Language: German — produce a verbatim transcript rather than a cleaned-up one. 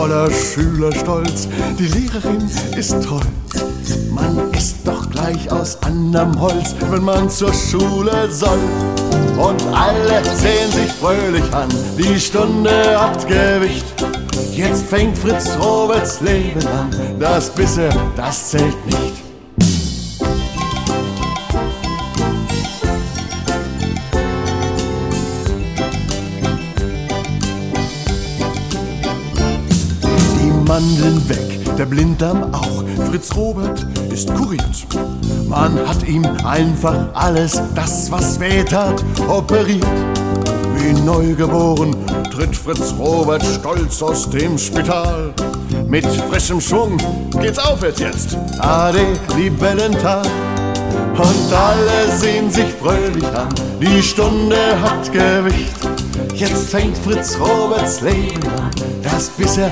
voller Schülerstolz. Die Lehrerin ist toll. Man ist doch gleich aus anderem Holz, wenn man zur Schule soll. Und alle sehen sich fröhlich an, die Stunde hat Gewicht. Jetzt fängt Fritz Roberts Leben an, das bisher, das zählt nicht. Die Mandeln weg, der Blinddarm auch, Fritz Robert ist kuriert. Man hat ihm einfach alles, das was weh tat, operiert. Wie neugeboren tritt Fritz Robert stolz aus dem Spital. Mit frischem Schwung geht's aufwärts jetzt, ade Libellental. Und alle sehen sich fröhlich an, die Stunde hat Gewicht. Jetzt fängt Fritz Roberts Leben an, das bisher